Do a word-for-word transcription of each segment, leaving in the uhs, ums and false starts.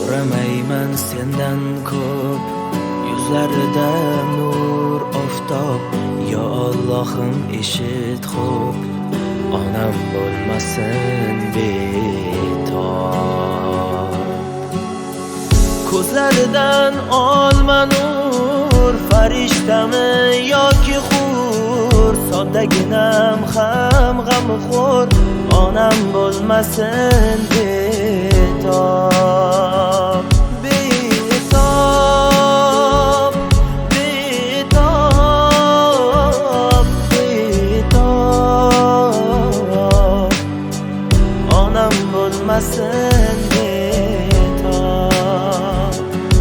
so'ramayman sendan ko'p, yuzlarida nur oftob. Yo Allohim eshit xo'p, onam bo'lmasin betob. Ko'zlaridan olma nur, farishtami yoki hur, soddaginam ham g'amxo'r, onam bo'lmasin betob. Betob, betob, betob, onam bo'lmasin betob.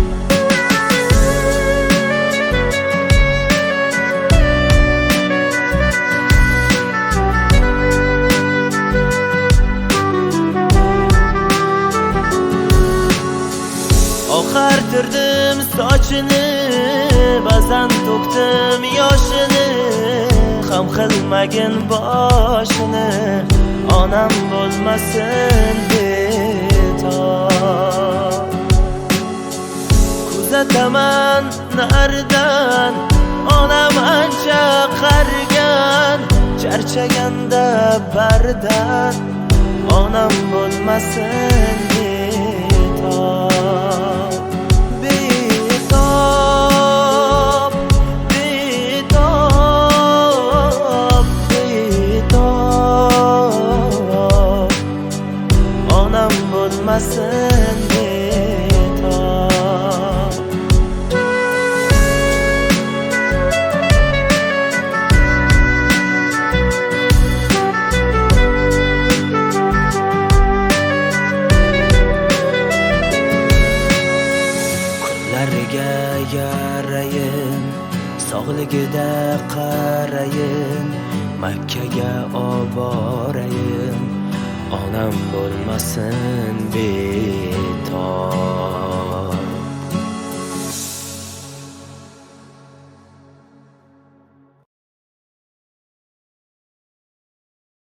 Oqartirdim sochini, ba'zan to'kdim yoshini, ham qilmagin boshini, onam bo'lmasin betob. Kuzataman naridan, onam ancha qarigan, charchaganda bardan, onam bo'lmasin betob. Betob, betob, betob, onam bo'lmasin betob. Kunlariga yarayin, sog'ligida qarayin, Makkaga oborayin, onam bo'lmasin betob.